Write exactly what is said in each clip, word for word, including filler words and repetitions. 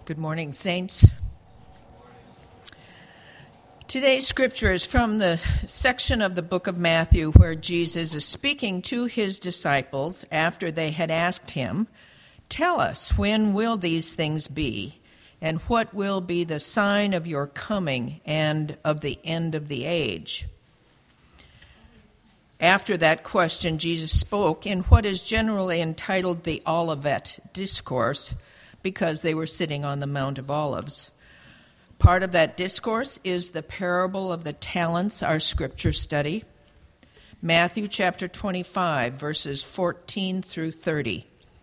Good morning, saints. Today's scripture is from the section of the book of Matthew where Jesus is speaking to his disciples after they had asked him, "Tell us, when will these things be, and what will be the sign of your coming and of the end of the age?" After that question, Jesus spoke in what is generally entitled the Olivet Discourse, because they were sitting on the Mount of Olives. Part of that discourse is the parable of the talents, our scripture study. Matthew chapter twenty-five, verses fourteen through thirty.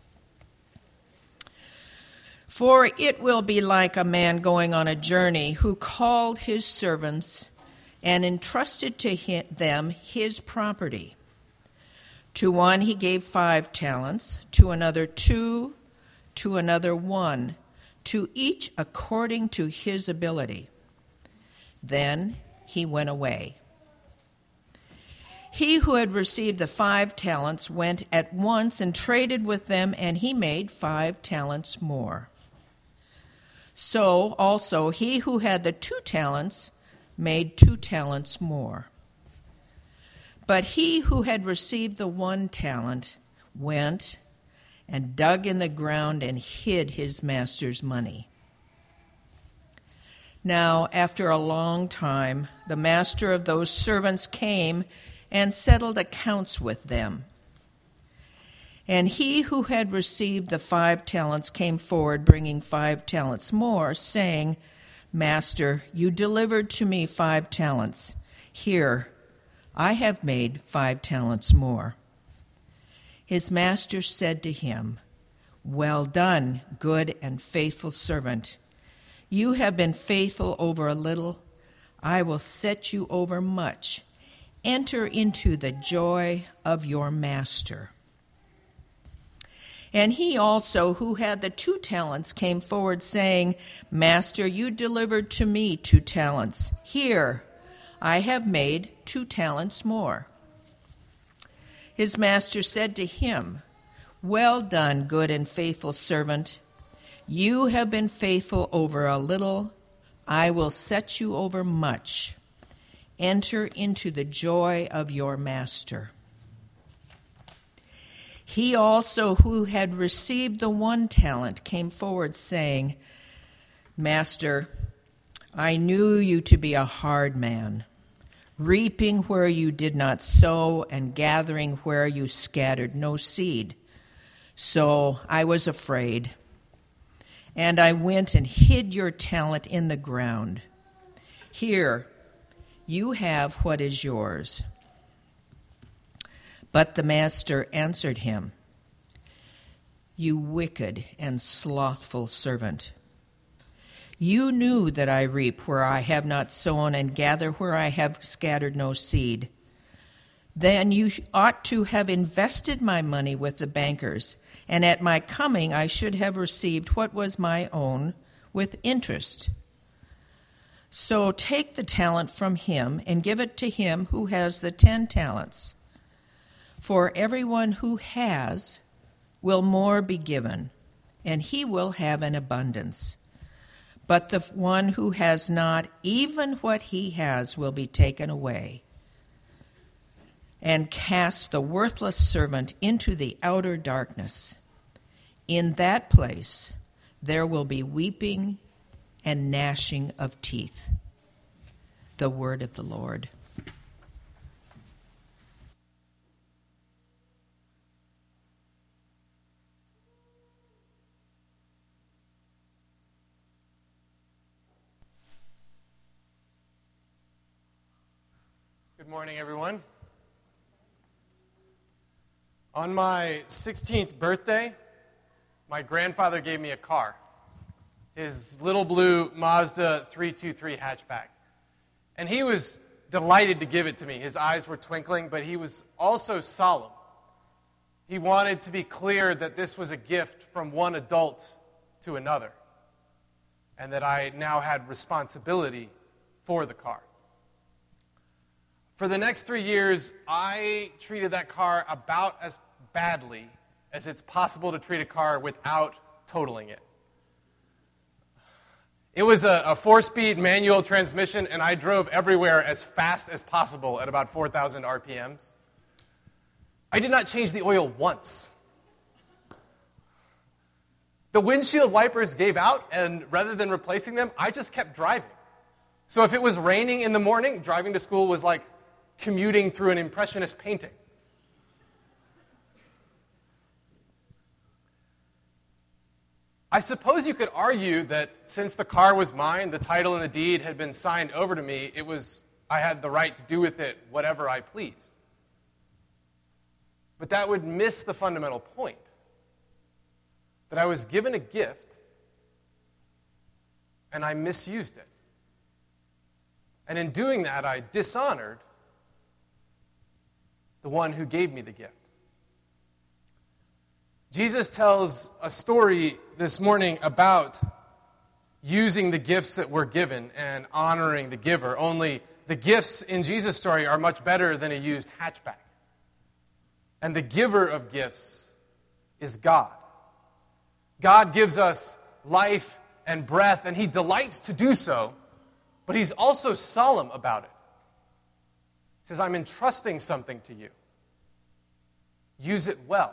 "For it will be like a man going on a journey who called his servants and entrusted to them his property. To one he gave five talents, to another two, to another one, to each according to his ability. Then he went away. He who had received the five talents went at once and traded with them, and he made five talents more. So also he who had the two talents made two talents more. But he who had received the one talent went and dug in the ground and hid his master's money. Now, after a long time, the master of those servants came and settled accounts with them. And he who had received the five talents came forward, bringing five talents more, saying, 'Master, you delivered to me five talents. Here, I have made five talents more.' His master said to him, 'Well done, good and faithful servant. You have been faithful over a little. I will set you over much. Enter into the joy of your master.' And he also, who had the two talents, came forward, saying, 'Master, you delivered to me two talents. Here, I have made two talents more.' His master said to him, 'Well done, good and faithful servant. You have been faithful over a little. I will set you over much. Enter into the joy of your master.' He also, who had received the one talent, came forward, saying, 'Master, I knew you to be a hard man, reaping where you did not sow and gathering where you scattered no seed. So I was afraid, and I went and hid your talent in the ground. Here, you have what is yours.' But the master answered him, 'You wicked and slothful servant. You knew that I reap where I have not sown and gather where I have scattered no seed. Then you ought to have invested my money with the bankers, and at my coming I should have received what was my own with interest. So take the talent from him and give it to him who has the ten talents. For everyone who has will more be given, and he will have an abundance. But the one who has not, even what he has will be taken away. And cast the worthless servant into the outer darkness. In that place there will be weeping and gnashing of teeth.'" The word of the Lord. Good morning, everyone. On my sixteenth birthday, my grandfather gave me a car, his little blue Mazda three twenty-three hatchback. And he was delighted to give it to me. His eyes were twinkling, but he was also solemn. He wanted to be clear that this was a gift from one adult to another, and that I now had responsibility for the car. For the next three years, I treated that car about as badly as it's possible to treat a car without totaling it. It was a, a four-speed manual transmission, and I drove everywhere as fast as possible at about four thousand R P Ms. I did not change the oil once. The windshield wipers gave out, and rather than replacing them, I just kept driving. So if it was raining in the morning, driving to school was like commuting through an impressionist painting. I suppose you could argue that since the car was mine, the title and the deed had been signed over to me, it was I had the right to do with it whatever I pleased. But that would miss the fundamental point. That I was given a gift, and I misused it. And in doing that, I dishonored the one who gave me the gift. Jesus tells a story this morning about using the gifts that we're given and honoring the giver. Only the gifts in Jesus' story are much better than a used hatchback. And the giver of gifts is God. God gives us life and breath, and he delights to do so, but he's also solemn about it. He says, I'm entrusting something to you. Use it well.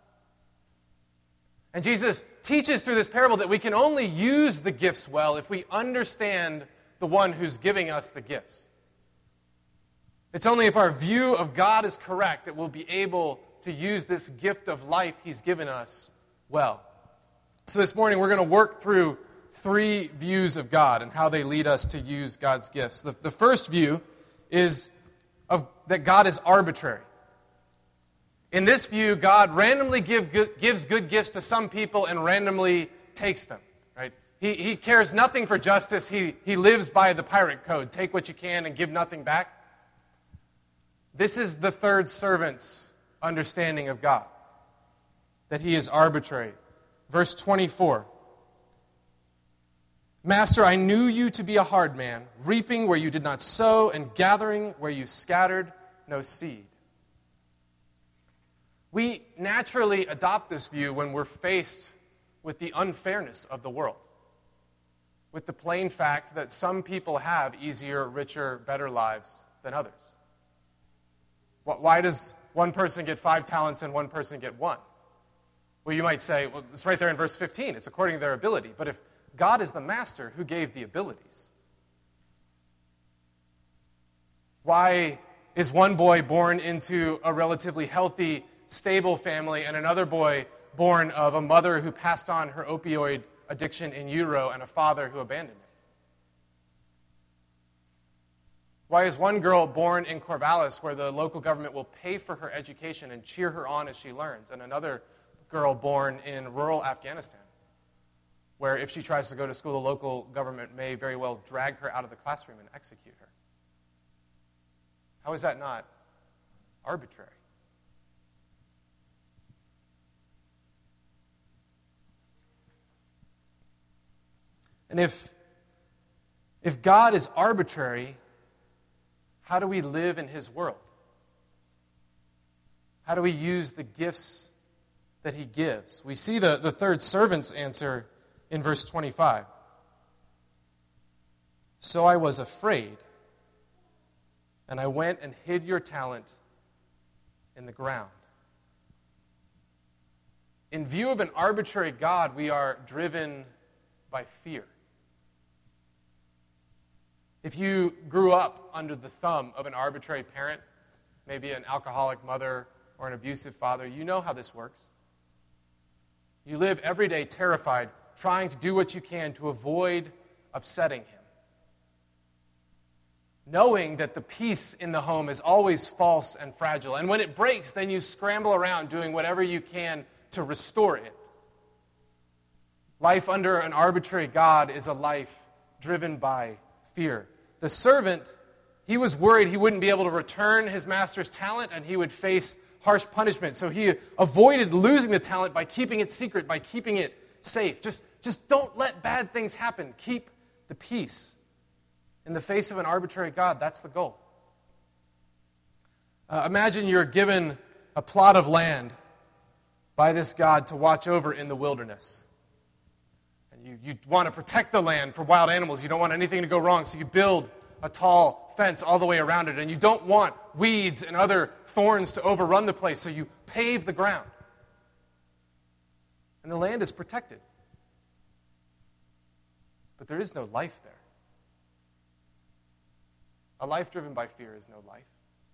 And Jesus teaches through this parable that we can only use the gifts well if we understand the one who's giving us the gifts. It's only if our view of God is correct that we'll be able to use this gift of life he's given us well. So this morning we're going to work through three views of God and how they lead us to use God's gifts. The, the first view is of, that God is arbitrary. In this view, God randomly give, good, gives good gifts to some people and randomly takes them. Right? He, he cares nothing for justice. He, he lives by the pirate code. Take what you can and give nothing back. This is the third servant's understanding of God, that he is arbitrary. Verse twenty-four. Master, I knew you to be a hard man, reaping where you did not sow and gathering where you scattered no seed. We naturally adopt this view when we're faced with the unfairness of the world, with the plain fact that some people have easier, richer, better lives than others. Why does one person get five talents and one person get one? Well, you might say, well, it's right there in verse fifteen. It's according to their ability. But if God is the master who gave the abilities, why is one boy born into a relatively healthy, stable family and another boy born of a mother who passed on her opioid addiction in utero and a father who abandoned it? Why is one girl born in Corvallis where the local government will pay for her education and cheer her on as she learns, and another girl born in rural Afghanistan where if she tries to go to school, the local government may very well drag her out of the classroom and execute her? How is that not arbitrary? And if, if God is arbitrary, how do we live in his world? How do we use the gifts that he gives? We see the, the third servant's answer in verse twenty-five. So I was afraid, and I went and hid your talent in the ground. In view of an arbitrary God, we are driven by fear. If you grew up under the thumb of an arbitrary parent, maybe an alcoholic mother or an abusive father, you know how this works. You live every day terrified, trying to do what you can to avoid upsetting him. Knowing that the peace in the home is always false and fragile. And when it breaks, then you scramble around doing whatever you can to restore it. Life under an arbitrary God is a life driven by fear. The servant, he was worried he wouldn't be able to return his master's talent and he would face harsh punishment. So he avoided losing the talent by keeping it secret, by keeping it safe. Just, just don't let bad things happen. Keep the peace. In the face of an arbitrary God, that's the goal. Uh, imagine you're given a plot of land by this God to watch over in the wilderness. And You, you want to protect the land for wild animals. You don't want anything to go wrong, so you build a tall fence all the way around it. And you don't want weeds and other thorns to overrun the place, so you pave the ground. And the land is protected. But there is no life there. A life driven by fear is no life.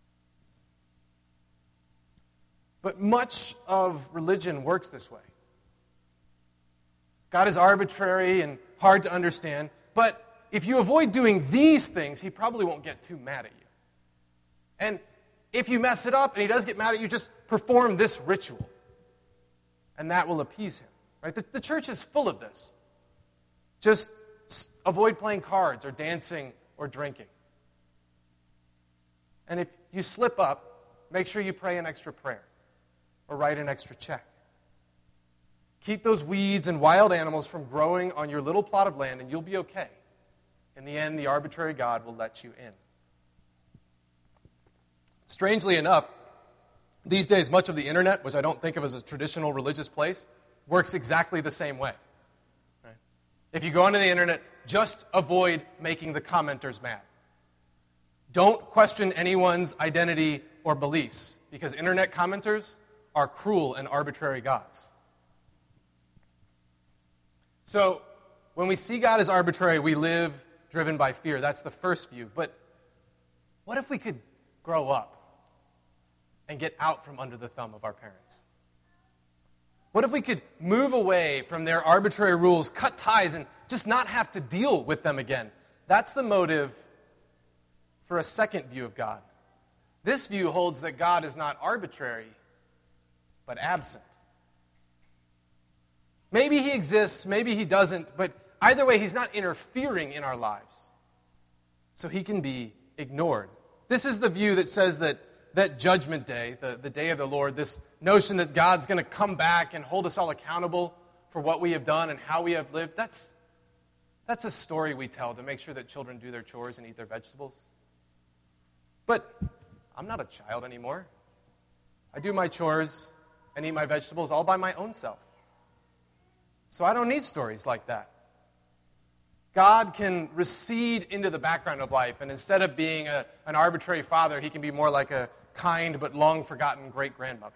But much of religion works this way. God is arbitrary and hard to understand, but if you avoid doing these things, he probably won't get too mad at you. And if you mess it up and he does get mad at you, just perform this ritual, and that will appease him. Right? The, the church is full of this. Just avoid playing cards or dancing or drinking. And if you slip up, make sure you pray an extra prayer or write an extra check. Keep those weeds and wild animals from growing on your little plot of land, and you'll be okay. In the end, the arbitrary God will let you in. Strangely enough, these days, much of the internet, which I don't think of as a traditional religious place, works exactly the same way. Right? If you go onto the internet, just avoid making the commenters mad. Don't question anyone's identity or beliefs, because internet commenters are cruel and arbitrary gods. So, when we see God as arbitrary, we live driven by fear. That's the first view. But what if we could grow up and get out from under the thumb of our parents? What if we could move away from their arbitrary rules, cut ties, and just not have to deal with them again? That's the motive for a second view of God. This view holds that God is not arbitrary, but absent. Maybe he exists, maybe he doesn't, but either way, he's not interfering in our lives. So he can be ignored. This is the view that says that, that judgment day, the, the day of the Lord, this notion that God's going to come back and hold us all accountable for what we have done and how we have lived, that's, that's a story we tell to make sure that children do their chores and eat their vegetables. But I'm not a child anymore. I do my chores and eat my vegetables all by my own self. So I don't need stories like that. God can recede into the background of life, and instead of being a, an arbitrary father, he can be more like a kind but long-forgotten great-grandmother.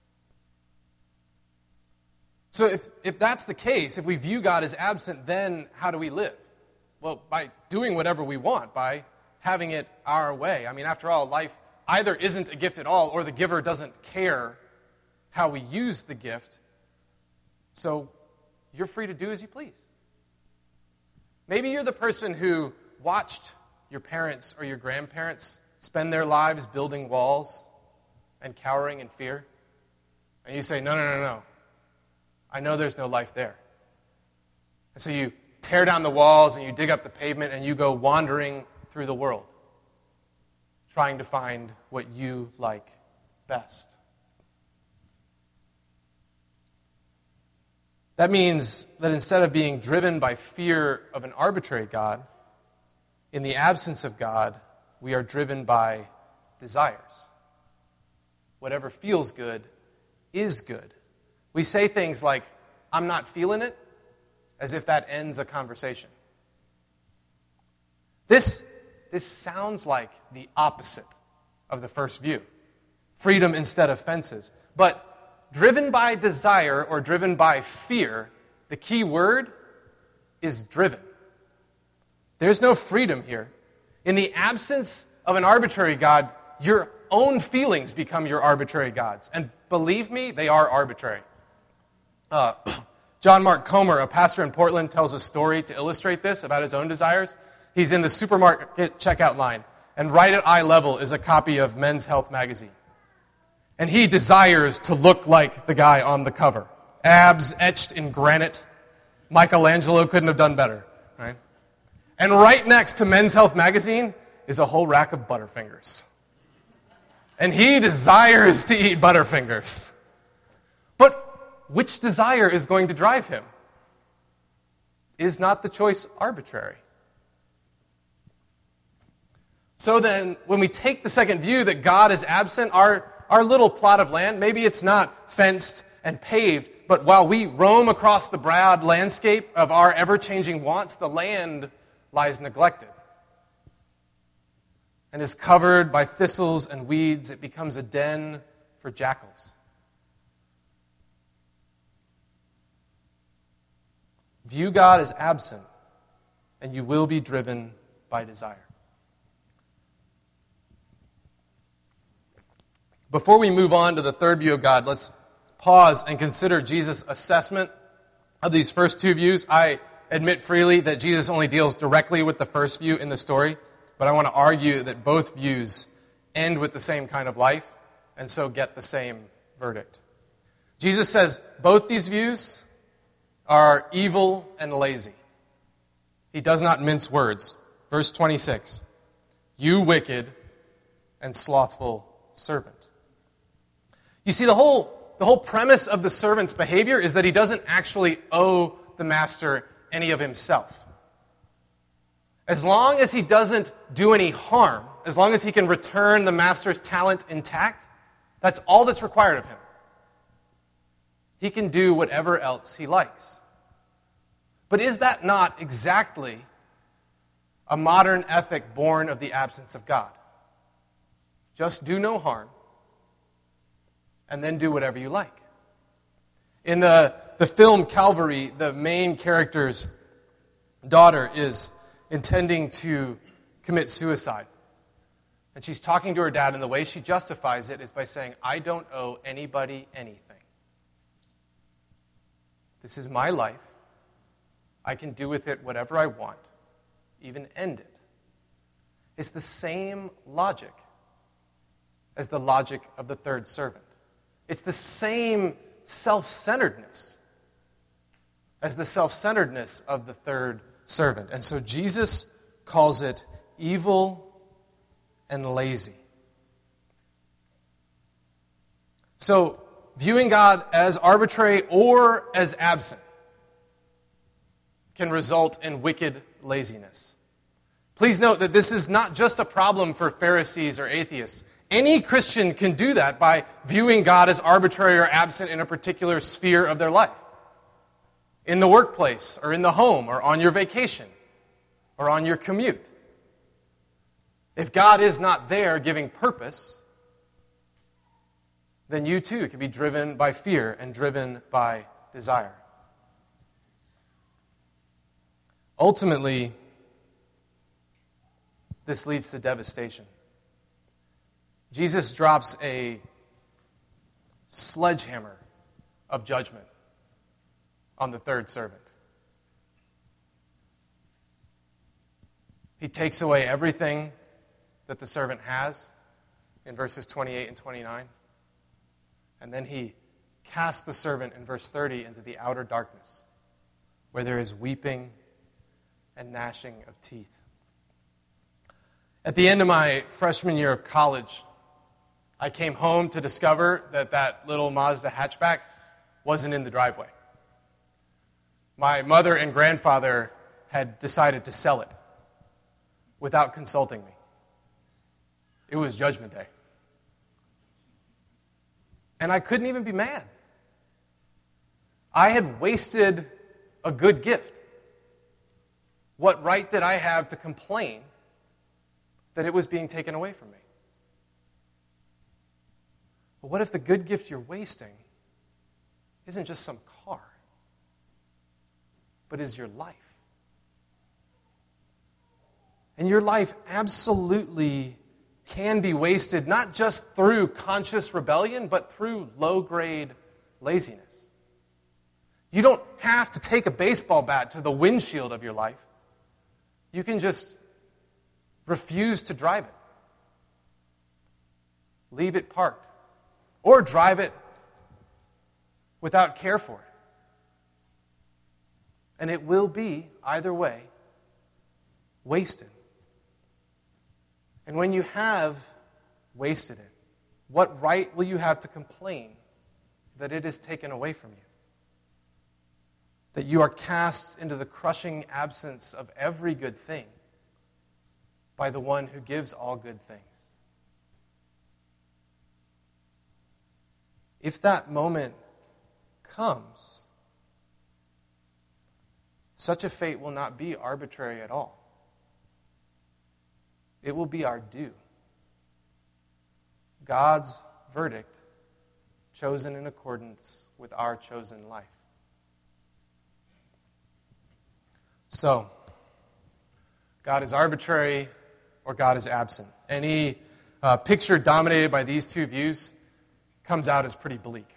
So if, if that's the case, if we view God as absent, then how do we live? Well, by doing whatever we want, by having it our way. I mean, after all, life either isn't a gift at all, or the giver doesn't care how we use the gift. So you're free to do as you please. Maybe you're the person who watched your parents or your grandparents spend their lives building walls and cowering in fear. And you say, no, no, no, no. I know there's no life there. And so you tear down the walls and you dig up the pavement and you go wandering through the world, trying to find what you like best. That means that instead of being driven by fear of an arbitrary God, in the absence of God, we are driven by desires. Whatever feels good is good. We say things like, I'm not feeling it, as if that ends a conversation. This, this sounds like the opposite of the first view. Freedom instead of fences. But driven by desire or driven by fear, the key word is driven. There's no freedom here. In the absence of an arbitrary God, your own feelings become your arbitrary gods. And believe me, they are arbitrary. Uh, John Mark Comer, a pastor in Portland, tells a story to illustrate this about his own desires. He's in the supermarket checkout line, and right at eye level is a copy of Men's Health magazine. And he desires to look like the guy on the cover. Abs etched in granite. Michelangelo couldn't have done better, right? And right next to Men's Health magazine is a whole rack of Butterfingers. And he desires to eat Butterfingers. But which desire is going to drive him? Is not the choice arbitrary? So then, when we take the second view that God is absent, our Our little plot of land, maybe it's not fenced and paved, but while we roam across the broad landscape of our ever-changing wants, the land lies neglected and is covered by thistles and weeds. It becomes a den for jackals. View God as absent, and you will be driven by desire. Before we move on to the third view of God, let's pause and consider Jesus' assessment of these first two views. I admit freely that Jesus only deals directly with the first view in the story, but I want to argue that both views end with the same kind of life, and so get the same verdict. Jesus says both these views are evil and lazy. He does not mince words. Verse twenty-six, you wicked and slothful servant. You see, the whole, the whole premise of the servant's behavior is that he doesn't actually owe the master any of himself. As long as he doesn't do any harm, as long as he can return the master's talent intact, that's all that's required of him. He can do whatever else he likes. But is that not exactly a modern ethic born of the absence of God? Just do no harm, and then do whatever you like. In the, the film Calvary, the main character's daughter is intending to commit suicide. And she's talking to her dad, and the way she justifies it is by saying, I don't owe anybody anything. This is my life. I can do with it whatever I want, even end it. It's the same logic as the logic of the third servant. It's the same self-centeredness as the self-centeredness of the third servant. And so Jesus calls it evil and lazy. So, viewing God as arbitrary or as absent can result in wicked laziness. Please note that this is not just a problem for Pharisees or atheists. Any Christian can do that by viewing God as arbitrary or absent in a particular sphere of their life. In the workplace, or in the home, or on your vacation, or on your commute. If God is not there giving purpose, then you too can be driven by fear and driven by desire. Ultimately, this leads to devastation. Jesus drops a sledgehammer of judgment on the third servant. He takes away everything that the servant has in verses twenty-eight and twenty-nine. And then he casts the servant in verse thirty into the outer darkness, where there is weeping and gnashing of teeth. At the end of my freshman year of college, I came home to discover that that little Mazda hatchback wasn't in the driveway. My mother and grandfather had decided to sell it without consulting me. It was Judgment Day. And I couldn't even be mad. I had wasted a good gift. What right did I have to complain that it was being taken away from me? But what if the good gift you're wasting isn't just some car, but is your life? And your life absolutely can be wasted, not just through conscious rebellion, but through low-grade laziness. You don't have to take a baseball bat to the windshield of your life. You can just refuse to drive it. Leave it parked. Or drive it without care for it. And it will be, either way, wasted. And when you have wasted it, what right will you have to complain that it is taken away from you? That you are cast into the crushing absence of every good thing by the one who gives all good things. If that moment comes, such a fate will not be arbitrary at all. It will be our due. God's verdict, chosen in accordance with our chosen life. So, God is arbitrary or God is absent. Any uh, picture dominated by these two views comes out as pretty bleak.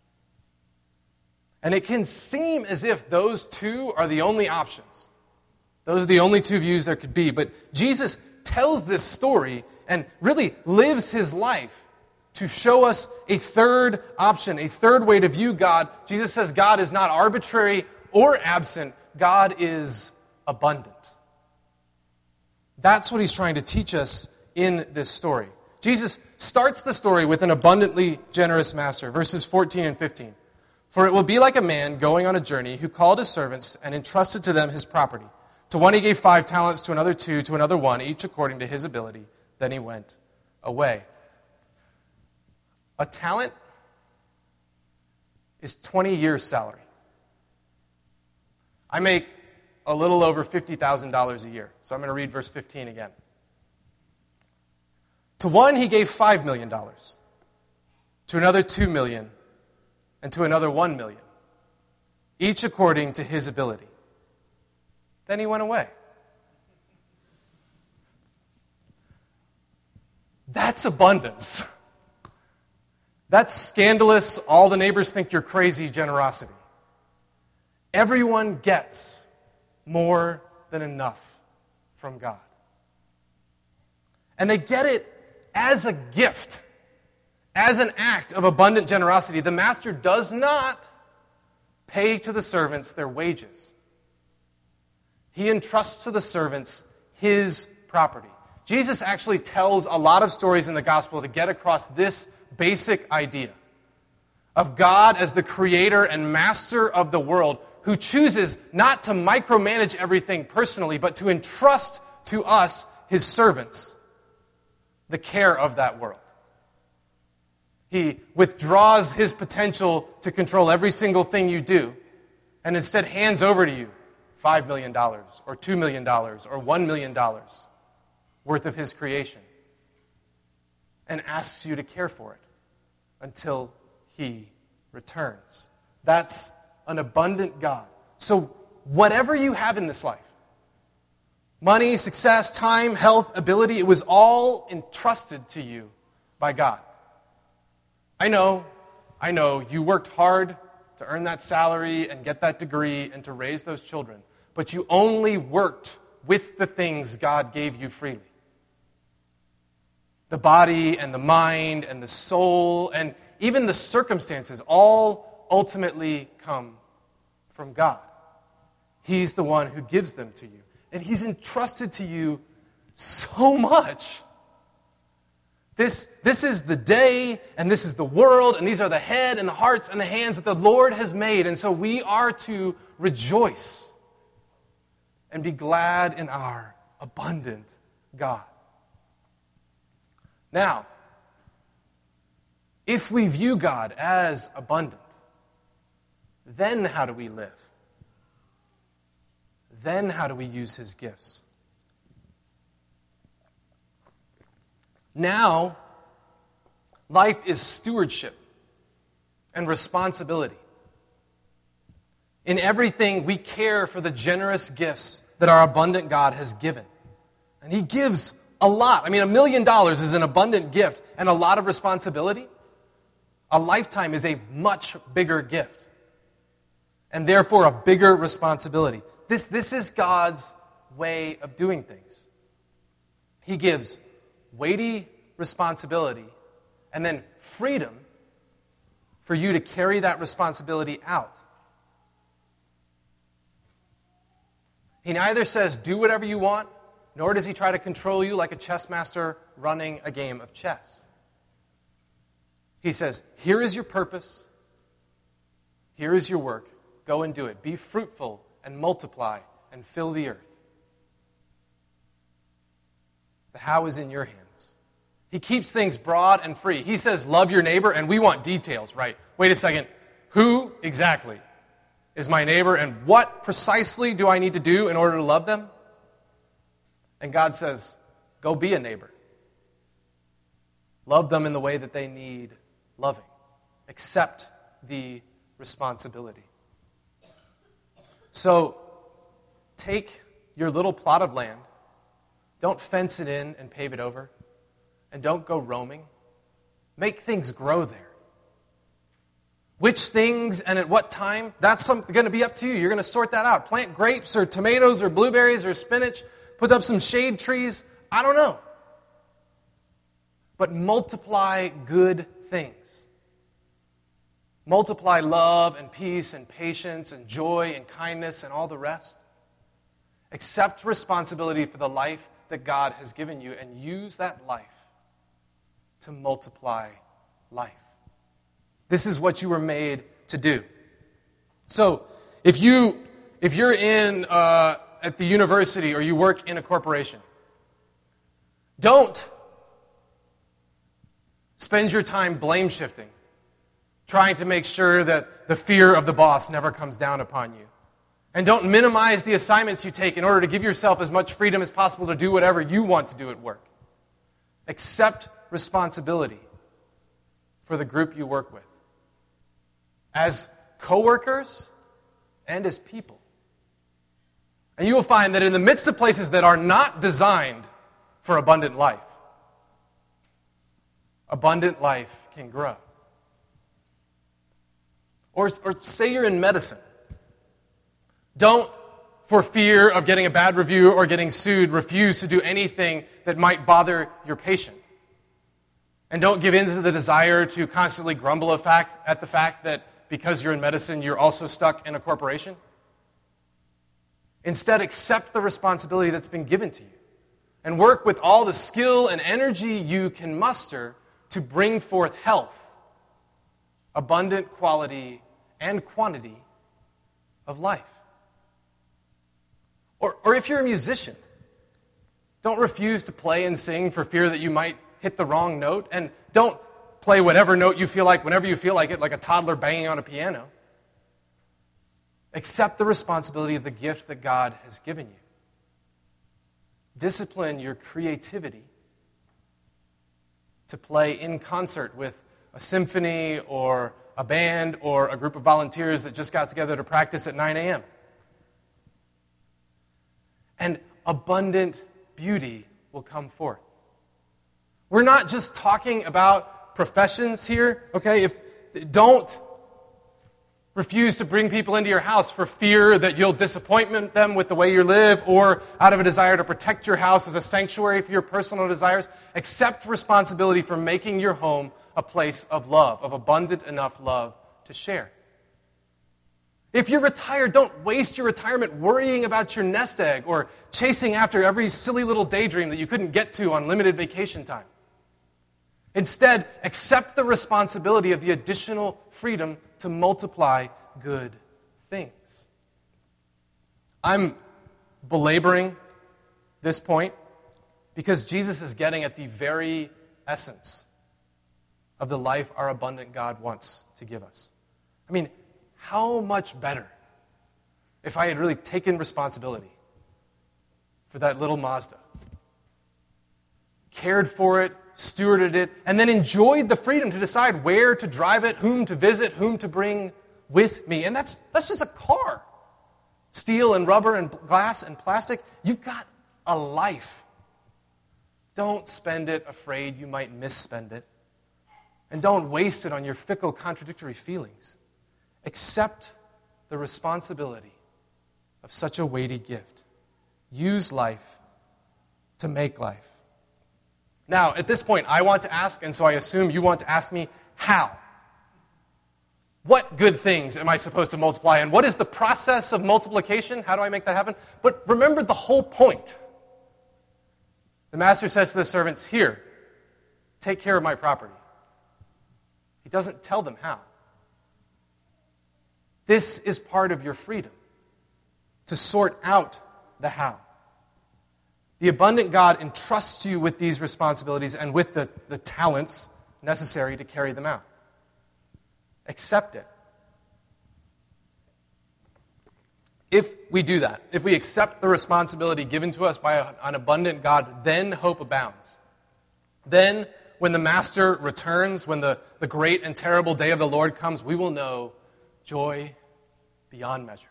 And it can seem as if those two are the only options. Those are the only two views there could be. But Jesus tells this story and really lives his life to show us a third option, a third way to view God. Jesus says God is not arbitrary or absent. God is abundant. That's what he's trying to teach us in this story. Jesus starts the story with an abundantly generous master, verses fourteen and fifteen. For it will be like a man going on a journey who called his servants and entrusted to them his property. To one he gave five talents, to another two, to another one, each according to his ability. Then he went away. A talent is twenty years' salary. I make a little over fifty thousand dollars a year. So I'm going to read verse fifteen again. To one he gave five million dollars. To another two million dollars. And to another one million dollars. Each according to his ability. Then he went away. That's abundance. That's scandalous, all the neighbors think you're crazy generosity. Everyone gets more than enough from God. And they get it as a gift, as an act of abundant generosity. The master does not pay to the servants their wages. He entrusts to the servants his property. Jesus actually tells a lot of stories in the gospel to get across this basic idea of God as the creator and master of the world, who chooses not to micromanage everything personally, but to entrust to us, his servants, the care of that world. He withdraws his potential to control every single thing you do, and instead hands over to you five million dollars or two million dollars or one million dollars worth of his creation, and asks you to care for it until he returns. That's an abundant God. So whatever you have in this life, money, success, time, health, ability, it was all entrusted to you by God. I know, I know, you worked hard to earn that salary and get that degree and to raise those children, but you only worked with the things God gave you freely. The body and the mind and the soul and even the circumstances all ultimately come from God. He's the one who gives them to you. And he's entrusted to you so much. This, this is the day, and this is the world, and these are the head and the hearts and the hands that the Lord has made. And so we are to rejoice and be glad in our abundant God. Now, if we view God as abundant, then how do we live? Then how do we use his gifts? Now, life is stewardship and responsibility. In everything, we care for the generous gifts that our abundant God has given. And he gives a lot. I mean, a million dollars is an abundant gift and a lot of responsibility. A lifetime is a much bigger gift and therefore a bigger responsibility. This, this is God's way of doing things. He gives weighty responsibility and then freedom for you to carry that responsibility out. He neither says, do whatever you want, nor does he try to control you like a chess master running a game of chess. He says, here is your purpose. Here is your work. Go and do it. Be fruitful and multiply and fill the earth. The how is in your hands. He keeps things broad and free. He says, love your neighbor, and we want details, right? Wait a second. Who exactly is my neighbor, and what precisely do I need to do in order to love them? And God says, go be a neighbor. Love them in the way that they need loving. Accept the responsibility. So, take your little plot of land. Don't fence it in and pave it over. And don't go roaming. Make things grow there. Which things and at what time, that's going to be up to you. You're going to sort that out. Plant grapes or tomatoes or blueberries or spinach. Put up some shade trees. I don't know. But multiply good things. Multiply love and peace and patience and joy and kindness and all the rest. Accept responsibility for the life that God has given you and use that life to multiply life. This is what you were made to do. So, if you if you're in uh, at the university or you work in a corporation, don't spend your time blame shifting, trying to make sure that the fear of the boss never comes down upon you. And don't minimize the assignments you take in order to give yourself as much freedom as possible to do whatever you want to do at work. Accept responsibility for the group you work with, as coworkers and as people. And you will find that in the midst of places that are not designed for abundant life, abundant life can grow. Or, or say you're in medicine. Don't, for fear of getting a bad review or getting sued, refuse to do anything that might bother your patient. And don't give in to the desire to constantly grumble at, fact, at the fact that because you're in medicine, you're also stuck in a corporation. Instead, accept the responsibility that's been given to you and work with all the skill and energy you can muster to bring forth health, abundant quality and quantity of life. Or, or if you're a musician, don't refuse to play and sing for fear that you might hit the wrong note, and don't play whatever note you feel like whenever you feel like it, like a toddler banging on a piano. Accept the responsibility of the gift that God has given you. Discipline your creativity to play in concert with a symphony or a band or a group of volunteers that just got together to practice at nine a.m. And abundant beauty will come forth. We're not just talking about professions here, okay? If don't refuse to bring people into your house for fear that you'll disappoint them with the way you live or out of a desire to protect your house as a sanctuary for your personal desires. Accept responsibility for making your home a place of love, of abundant enough love to share. If you're retired, don't waste your retirement worrying about your nest egg or chasing after every silly little daydream that you couldn't get to on limited vacation time. Instead, accept the responsibility of the additional freedom to multiply good things. I'm belaboring this point because Jesus is getting at the very essence of the life our abundant God wants to give us. I mean, how much better if I had really taken responsibility for that little Mazda, cared for it, stewarded it, and then enjoyed the freedom to decide where to drive it, whom to visit, whom to bring with me. And that's that's just a car. Steel and rubber and glass and plastic. You've got a life. Don't spend it afraid you might misspend it. And don't waste it on your fickle, contradictory feelings. Accept the responsibility of such a weighty gift. Use life to make life. Now, at this point, I want to ask, and so I assume you want to ask me, how? What good things am I supposed to multiply? And what is the process of multiplication? How do I make that happen? But remember the whole point. The master says to the servants, here, take care of my property. He doesn't tell them how. This is part of your freedom, to sort out the how. The abundant God entrusts you with these responsibilities and with the, the talents necessary to carry them out. Accept it If we do that, if we accept the responsibility given to us by an abundant God, then hope abounds. Then, when the Master returns, when the, the great and terrible day of the Lord comes, we will know joy beyond measure.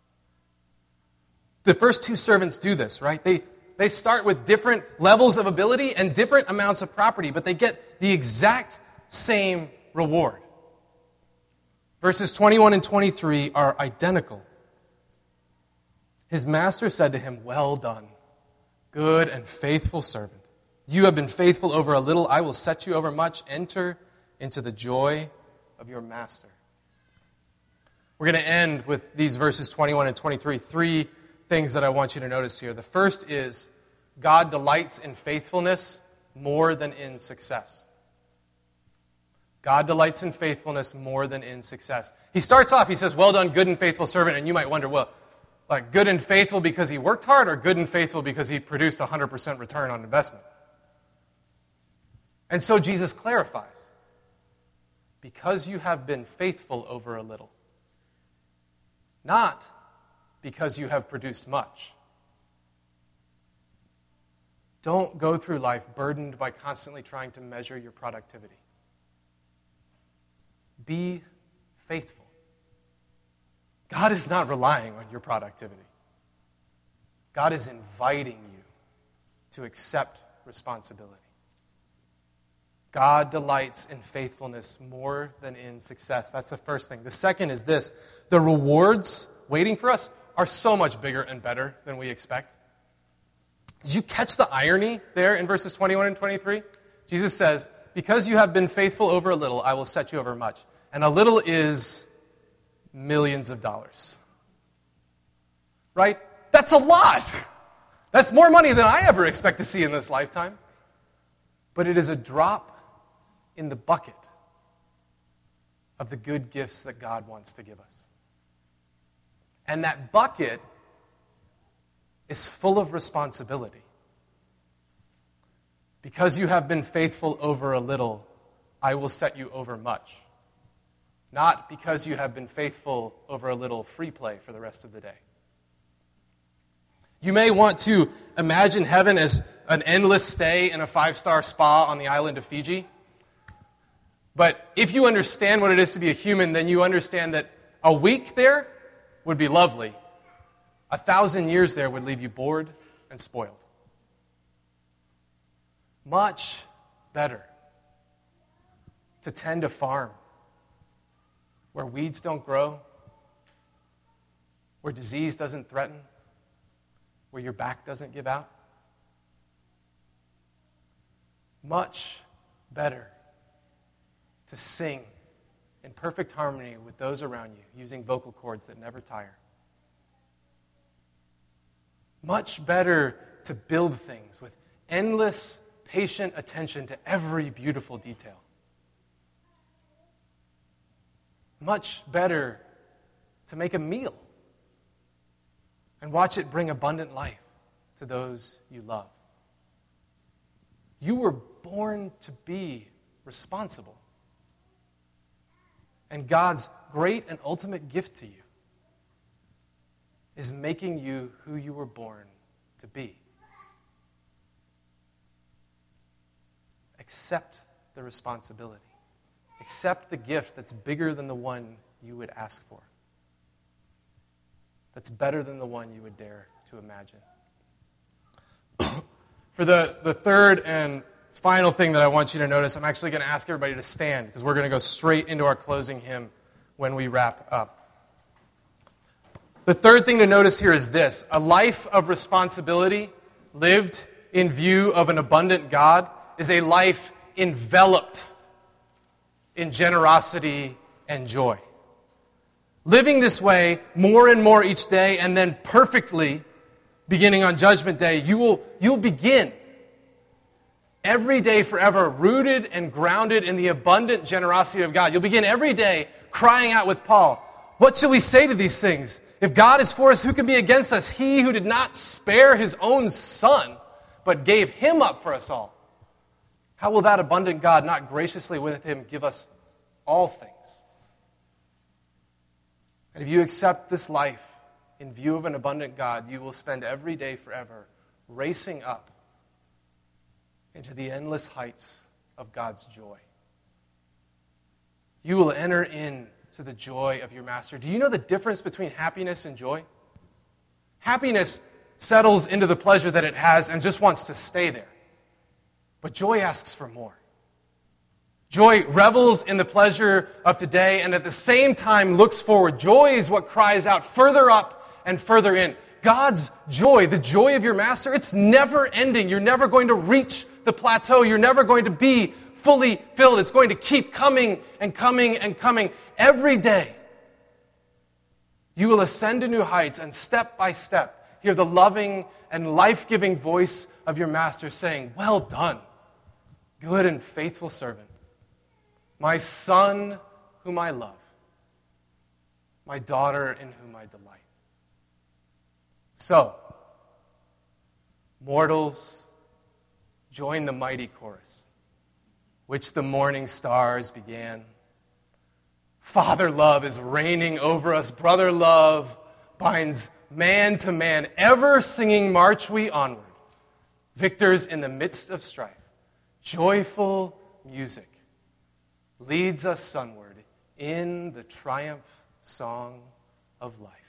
The first two servants do this, right? They, they start with different levels of ability and different amounts of property, but they get the exact same reward. Verses twenty-one and twenty-three are identical. His master said to him, "Well done, good and faithful servant. You have been faithful over a little. I will set you over much. Enter into the joy of your master." We're going to end with these verses twenty-one and twenty-three. Three things that I want you to notice here. The first is God delights in faithfulness more than in success. God delights in faithfulness more than in success. He starts off, he says, "Well done, good and faithful servant." And you might wonder, well, like good and faithful because he worked hard, or good and faithful because he produced a one hundred percent return on investment? And so Jesus clarifies, because you have been faithful over a little, not because you have produced much. Don't go through life burdened by constantly trying to measure your productivity. Be faithful. God is not relying on your productivity. God is inviting you to accept responsibility. God delights in faithfulness more than in success. That's the first thing. The second is this: the rewards waiting for us are so much bigger and better than we expect. Did you catch the irony there in verses twenty-one and twenty-three? Jesus says, "Because you have been faithful over a little, I will set you over much." And a little is millions of dollars. Right? That's a lot. That's more money than I ever expect to see in this lifetime. But it is a drop in the bucket of the good gifts that God wants to give us. And that bucket is full of responsibility. Because you have been faithful over a little, I will set you over much. Not because you have been faithful over a little free play for the rest of the day. You may want to imagine heaven as an endless stay in a five-star spa on the island of Fiji. But if you understand what it is to be a human, then you understand that a week there would be lovely. A thousand years there would leave you bored and spoiled. Much better to tend a farm where weeds don't grow, where disease doesn't threaten, where your back doesn't give out. Much better to sing in perfect harmony with those around you, using vocal cords that never tire. Much better to build things with endless, patient attention to every beautiful detail. Much better to make a meal and watch it bring abundant life to those you love. You were born to be responsible. And God's great and ultimate gift to you is making you who you were born to be. Accept the responsibility. Accept the gift that's bigger than the one you would ask for. That's better than the one you would dare to imagine. For the, the third and final thing that I want you to notice, I'm actually going to ask everybody to stand because we're going to go straight into our closing hymn when we wrap up. The third thing to notice here is this: a life of responsibility lived in view of an abundant God is a life enveloped in generosity and joy. Living this way more and more each day, and then perfectly beginning on Judgment Day, you will you'll begin every day forever rooted and grounded in the abundant generosity of God. You'll begin every day crying out with Paul, "What shall we say to these things? If God is for us, who can be against us? He who did not spare his own son, but gave him up for us all. How will that abundant God not graciously with him give us all things?" And if you accept this life in view of an abundant God, you will spend every day forever racing up into the endless heights of God's joy. You will enter into the joy of your master. Do you know the difference between happiness and joy? Happiness settles into the pleasure that it has and just wants to stay there. But joy asks for more. Joy revels in the pleasure of today and at the same time looks forward. Joy is what cries out further up and further in. God's joy, the joy of your master, it's never ending. You're never going to reach the plateau. You're never going to be fully filled. It's going to keep coming and coming and coming. Every day, you will ascend to new heights and step by step hear the loving and life-giving voice of your master saying, "Well done, good and faithful servant. My son whom I love, my daughter in whom I delight." So, mortals, join the mighty chorus, which the morning stars began. Father love is reigning over us. Brother love binds man to man. Ever singing march we onward, victors in the midst of strife. Joyful music leads us sunward in the triumph song of life.